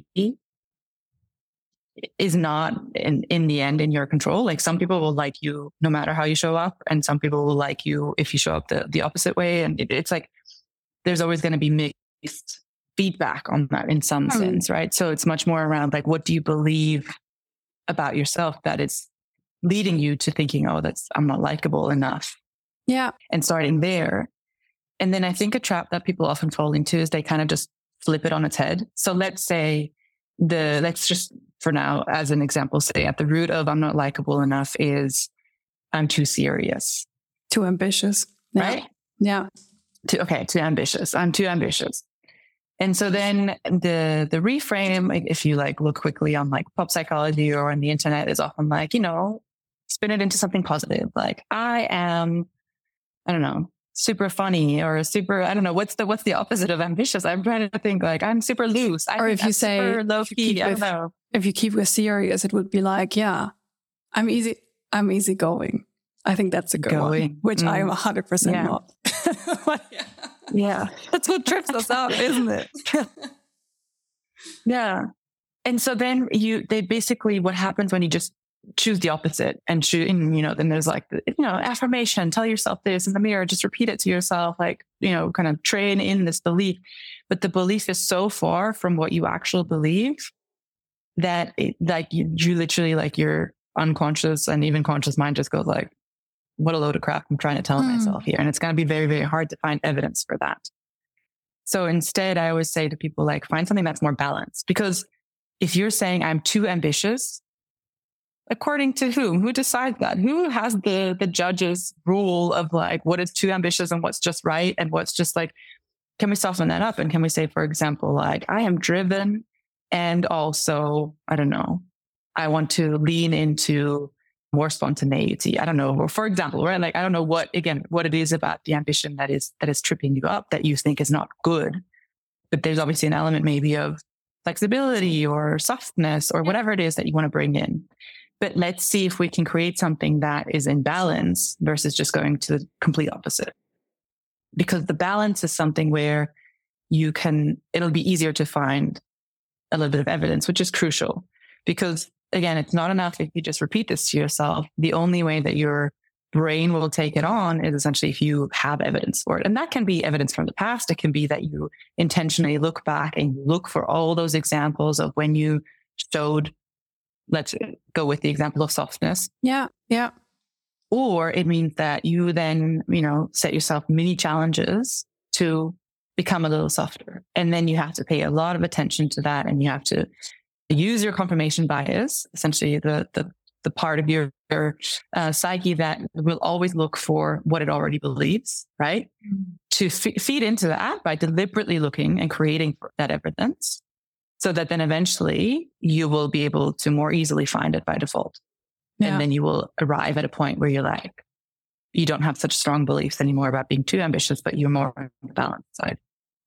is not in the end in your control. Like, some people will like you no matter how you show up, and some people will like you if you show up the opposite way. And it's like, there's always going to be mixed feedback on that in some sense, right? So it's much more around like, what do you believe about yourself that is leading you to thinking, oh, I'm not likable enough. Yeah. And starting there. And then I think a trap that people often fall into is they kind of just flip it on its head. So let's just for now, as an example, say at the root of I'm not likable enough is I'm too serious. Too ambitious. Right? Yeah. Too ambitious. I'm too ambitious. And so then the reframe, like, if you like look quickly on like pop psychology or on the internet, is often like, spin it into something positive. Like, I am, I don't know, super funny, or super, I don't know, what's the opposite of ambitious? I'm trying to think, like, I'm super loose. Or if you say super low key, I don't know. If you keep with serious, it would be like, yeah, I'm easygoing. I think that's a good one, which I am 100% not. Yeah. That's what trips us up, isn't it? Yeah. And so then they basically, what happens when you just choose the opposite and choose, and, then there's like, affirmation, tell yourself this in the mirror, just repeat it to yourself, like, kind of train in this belief. But the belief is so far from what you actually believe that you literally, like, your unconscious and even conscious mind just goes like, what a load of crap I'm trying to tell myself here. And it's going to be very, very hard to find evidence for that. So instead, I always say to people, like, find something that's more balanced, because if you're saying I'm too ambitious, according to whom? Who decides that? Who has the judge's rule of like what is too ambitious and what's just right and what's just like, can we soften that up? And can we say, for example, like, I am driven and also, I don't know, I want to lean into more spontaneity. I don't know. For example, right? Like, I don't know what it is about the ambition that is tripping you up that you think is not good. But there's obviously an element maybe of flexibility or softness or whatever it is that you want to bring in. But let's see if we can create something that is in balance versus just going to the complete opposite. Because the balance is something where it'll be easier to find a little bit of evidence, which is crucial. Because again, it's not enough if you just repeat this to yourself. The only way that your brain will take it on is essentially if you have evidence for it. And that can be evidence from the past. It can be that you intentionally look back and look for all those examples of when you showed, let's go with the example of softness. Yeah. Yeah. Or it means that you then, set yourself mini challenges to become a little softer. And then you have to pay a lot of attention to that. And you have to use your confirmation bias, essentially the part of your psyche that will always look for what it already believes, right? To feed into that by deliberately looking and creating that evidence, so that then eventually you will be able to more easily find it by default. Yeah. And then you will arrive at a point where you're like, you don't have such strong beliefs anymore about being too ambitious, but you're more on the balanced side.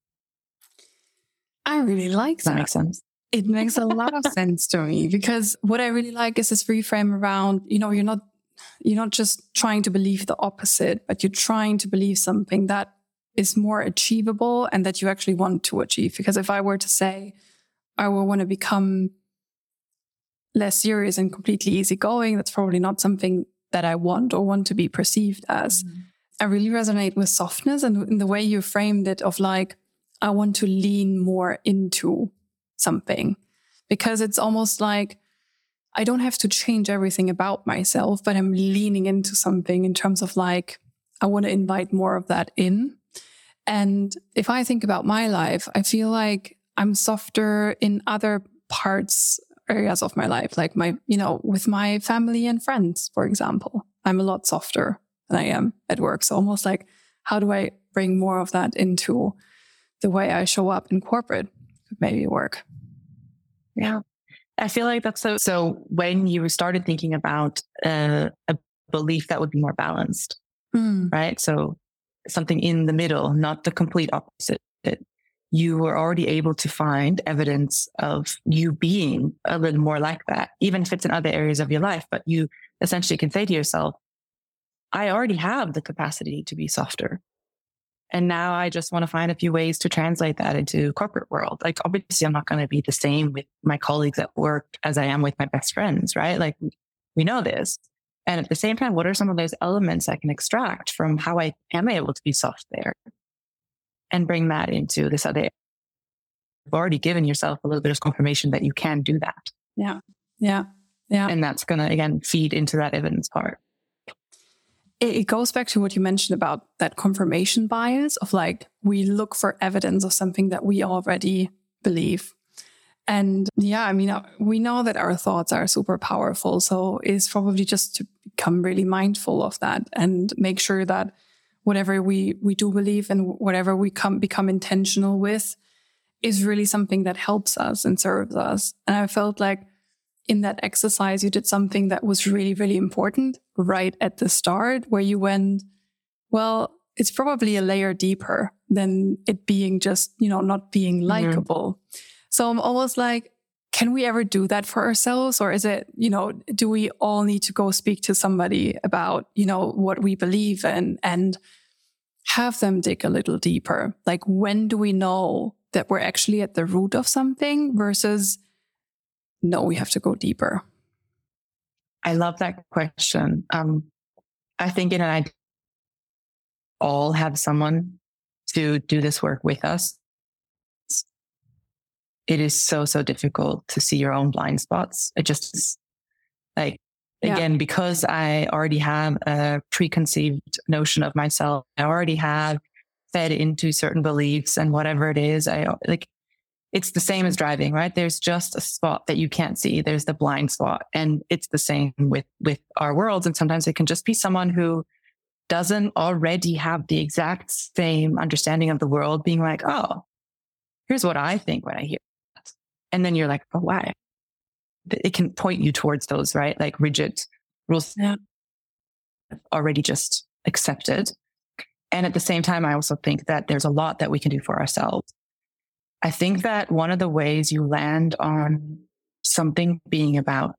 I really like that. Does that make sense? It makes a lot of sense to me, because what I really like is this reframe around, you're not just trying to believe the opposite, but you're trying to believe something that is more achievable and that you actually want to achieve. Because if I were to say, I will want to become less serious and completely easygoing, that's probably not something that I want or want to be perceived as. I really resonate with softness and in the way you framed it of like, I want to lean more into something, because it's almost like I don't have to change everything about myself, but I'm leaning into something in terms of like, I want to invite more of that in. And if I think about my life, I feel like I'm softer in other areas of my life, like with my family and friends, for example. I'm a lot softer than I am at work. So almost like, how do I bring more of that into the way I show up in corporate, maybe work? Yeah. I feel like that's so when you started thinking about a belief that would be more balanced, right? So something in the middle, not the complete opposite. You were already able to find evidence of you being a little more like that, even if it's in other areas of your life. But you essentially can say to yourself, I already have the capacity to be softer. And now I just want to find a few ways to translate that into corporate world. Like, obviously, I'm not going to be the same with my colleagues at work as I am with my best friends, right? Like, we know this. And at the same time, what are some of those elements I can extract from how I am able to be soft there and bring that into this other area? You've already given yourself a little bit of confirmation that you can do that. Yeah. Yeah. Yeah. And that's going to, again, feed into that evidence part. It goes back to what you mentioned about that confirmation bias of like, we look for evidence of something that we already believe. And yeah, I mean, we know that our thoughts are super powerful. So it's probably just to become really mindful of that and make sure that whatever we do believe and whatever we become intentional with is really something that helps us and serves us. And I felt like in that exercise, you did something that was really, really important right at the start, where you went, well, it's probably a layer deeper than it being just, not being likable. So I'm almost like, can we ever do that for ourselves? Or is it, do we all need to go speak to somebody about, what we believe in? And have them dig a little deeper. Like, when do we know that we're actually at the root of something versus no, we have to go deeper? I love that question. I think in an idea, all have someone to do this work with us. It is so difficult to see your own blind spots. It just is like, again, because I already have a preconceived notion of myself. I already have fed into certain beliefs and whatever it is, it's the same as driving, right? There's just a spot that you can't see. There's the blind spot. And it's the same with our worlds. And sometimes it can just be someone who doesn't already have the exact same understanding of the world, being like, oh, here's what I think when I hear that. And then you're like, oh, why? It can point you towards those, right? Like rigid rules already just accepted. And at the same time, I also think that there's a lot that we can do for ourselves. I think that one of the ways you land on something being about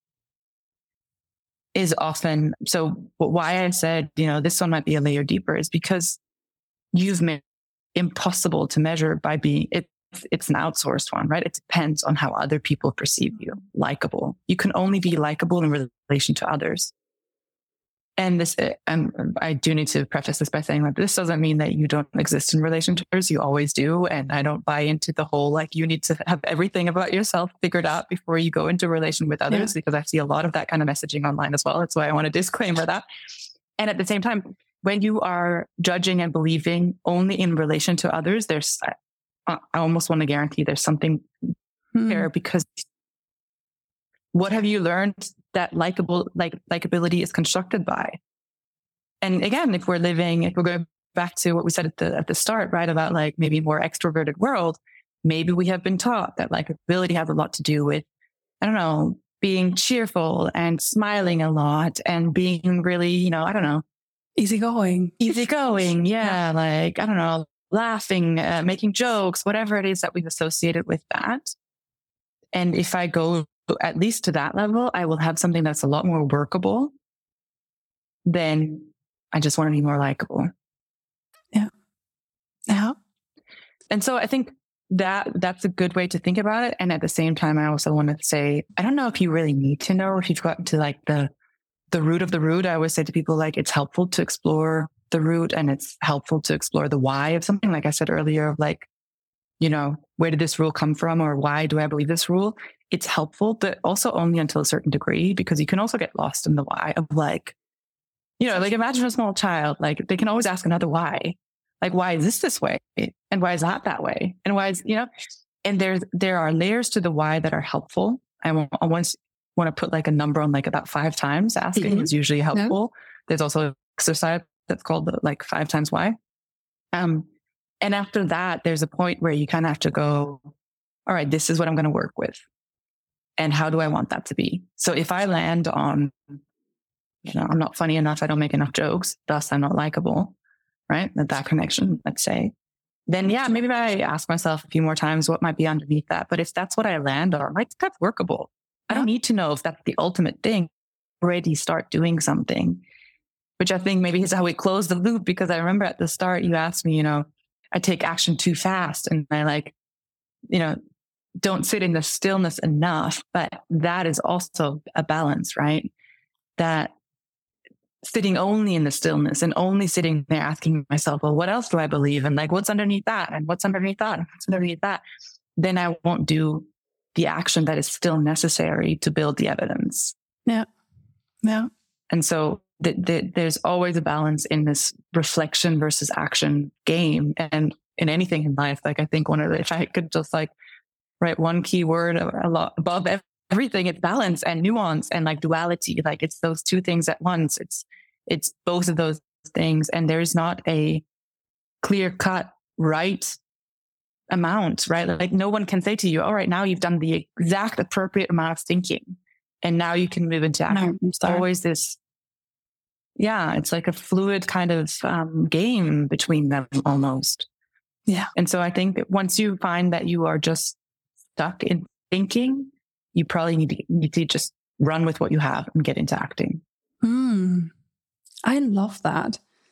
is often, so why I said, this one might be a layer deeper is because you've made it impossible to measure by being, it's an outsourced one, right? It depends on how other people perceive you, likable. You can only be likable in relation to others. And this, and I do need to preface this by saying that this doesn't mean that you don't exist in relation to others. You always do. And I don't buy into the whole, like, you need to have everything about yourself figured out before you go into a relation with others, because I see a lot of that kind of messaging online as well. That's why I want to disclaimer that. And at the same time, when you are judging and believing only in relation to others, I almost want to guarantee there's something there, because what have you learned that likability is constructed by? And again, if we're going back to what we said at the start, right, about like maybe more extroverted world, maybe we have been taught that likability has a lot to do with, I don't know, being cheerful and smiling a lot and being really, easygoing. Yeah. Like, I don't know, laughing, making jokes, whatever it is that we've associated with that. And if I go at least to that level, I will have something that's a lot more workable than I just want to be more likable. Yeah. Yeah. And so I think that's a good way to think about it. And at the same time, I also want to say, I don't know if you really need to know if you've gotten to like the root of the root. I always say to people, like, it's helpful to explore the root and it's helpful to explore the why of something. Like I said earlier, like, where did this rule come from, or why do I believe this rule? It's helpful, but also only until a certain degree, because you can also get lost in the why of like, like imagine a small child, like they can always ask another why. Like, why is this way? And why is that way? And why is, and there are layers to the why that are helpful. I want to put like a number on like about 5 times asking is usually helpful. Yeah. There's also an exercise that's called like 5 times why. And after that, there's a point where you kind of have to go, all right, this is what I'm going to work with. And how do I want that to be? So if I land on, I'm not funny enough, I don't make enough jokes, thus I'm not likable, right? That connection, let's say. Then yeah, maybe I ask myself a few more times what might be underneath that. But if that's what I land on, like, that's workable. I don't need to know if that's the ultimate thing. Already start doing something, which I think maybe is how we close the loop, because I remember at the start you asked me, I take action too fast and I don't sit in the stillness enough. But that is also a balance, right? That sitting only in the stillness and only sitting there asking myself, well, what else do I believe? And like, what's underneath that? And what's underneath that? And what's underneath that? Then I won't do the action that is still necessary to build the evidence. Yeah. Yeah. And so there's always a balance in this reflection versus action game. And in anything in life, like I think if I could just like write one key word a lot above everything, it's balance and nuance and like duality. Like it's those two things at once. It's both of those things. And there's not a clear cut right amount, right? Like no one can say to you, all right, now you've done the exact appropriate amount of thinking and now you can move into action. It's always this, it's like a fluid kind of game between them almost. Yeah. And so I think once you find that you are just stuck in thinking, you probably need to just run with what you have and get into acting. I love that.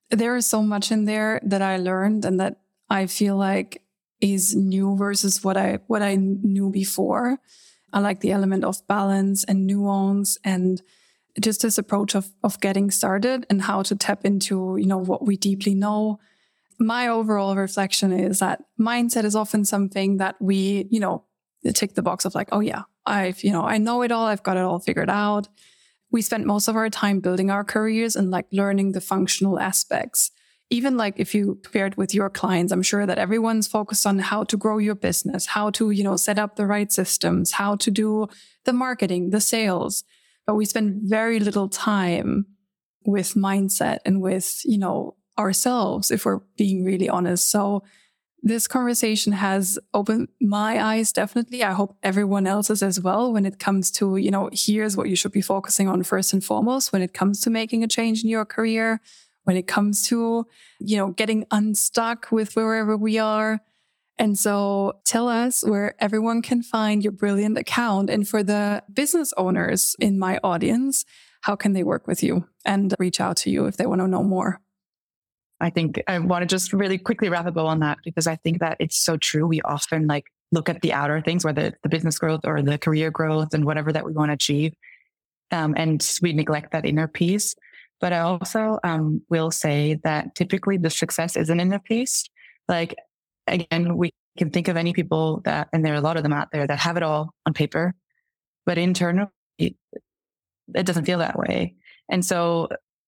There is so much in there that I learned and that I feel like is new versus what I knew before. I like the element of balance and nuance and just this approach of getting started and how to tap into, what we deeply know. My overall reflection is that mindset is often something that we, tick the box of like, oh yeah, I know it all. I've got it all figured out. We spend most of our time building our careers and like learning the functional aspects. Even like if you compare it with your clients, I'm sure that everyone's focused on how to grow your business, how to, set up the right systems, how to do the marketing, the sales. But we spend very little time with mindset and with, ourselves, if we're being really honest. So this conversation has opened my eyes, definitely. I hope everyone else's as well when it comes to, here's what you should be focusing on first and foremost when it comes to making a change in your career, when it comes to, getting unstuck with wherever we are. And so tell us where everyone can find your brilliant account. And for the business owners in my audience, how can they work with you and reach out to you if they want to know more? I think I want to just really quickly wrap a bow on that because I think that it's so true. We often look at the outer things, whether it's the business growth or the career growth and whatever that we want to achieve. And we neglect that inner piece. But I also will say that typically the success is an inner piece. Like, again, we can think of any people and there are a lot of them out there that have it all on paper, but internally, it doesn't feel that way. And so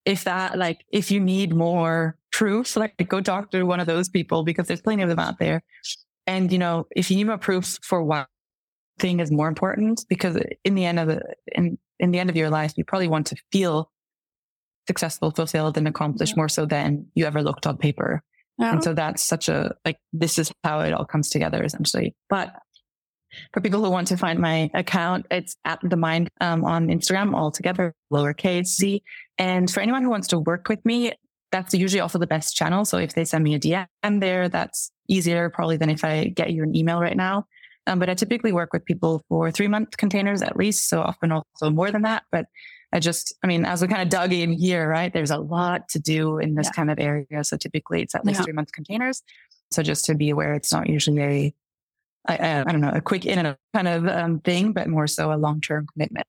if you need more proof, go talk to one of those people because there's plenty of them out there. And, if you need more proof for one thing is more important, because in the end of your life, you probably want to feel successful, fulfilled, and accomplished more so than you ever looked on paper. Yeah. And so that's this is how it all comes together essentially. But for people who want to find my account, it's @TheMind on Instagram, all together, lowercase c. And for anyone who wants to work with me, that's usually also the best channel. So if they send me a DM there, that's easier probably than if I get you an email right now. But I typically work with people for 3-month containers at least. So often also more than that. But as we kind of dug in here, right, there's a lot to do in this kind of area. So typically it's at least 3-month containers. So just to be aware, it's not usually very, I don't know, a quick in and out kind of thing, but more so a long-term commitment.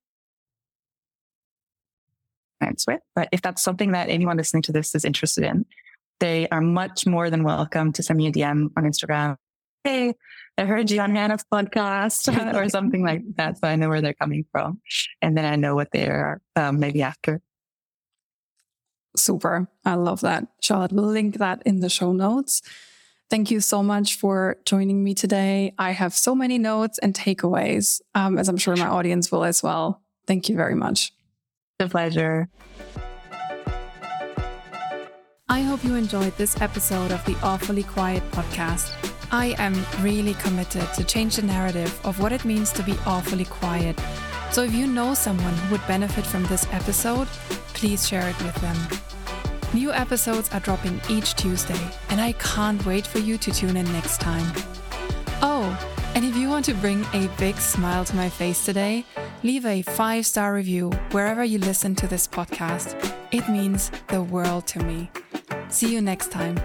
But if that's something that anyone listening to this is interested in, they are much more than welcome to send me a DM on Instagram. Hey, I heard you on Hannah's podcast or something like that. So I know where they're coming from. And then I know what they are maybe after. Super. I love that. Charlotte, we'll link that in the show notes. Thank you so much for joining me today. I have so many notes and takeaways, as I'm sure my audience will as well. Thank you very much. It's a pleasure. I hope you enjoyed this episode of the Awfully Quiet podcast. I am really committed to change the narrative of what it means to be awfully quiet. So if you know someone who would benefit from this episode, please share it with them. New episodes are dropping each Tuesday, and I can't wait for you to tune in next time. Oh, and if you want to bring a big smile to my face today, leave a 5-star review wherever you listen to this podcast. It means the world to me. See you next time.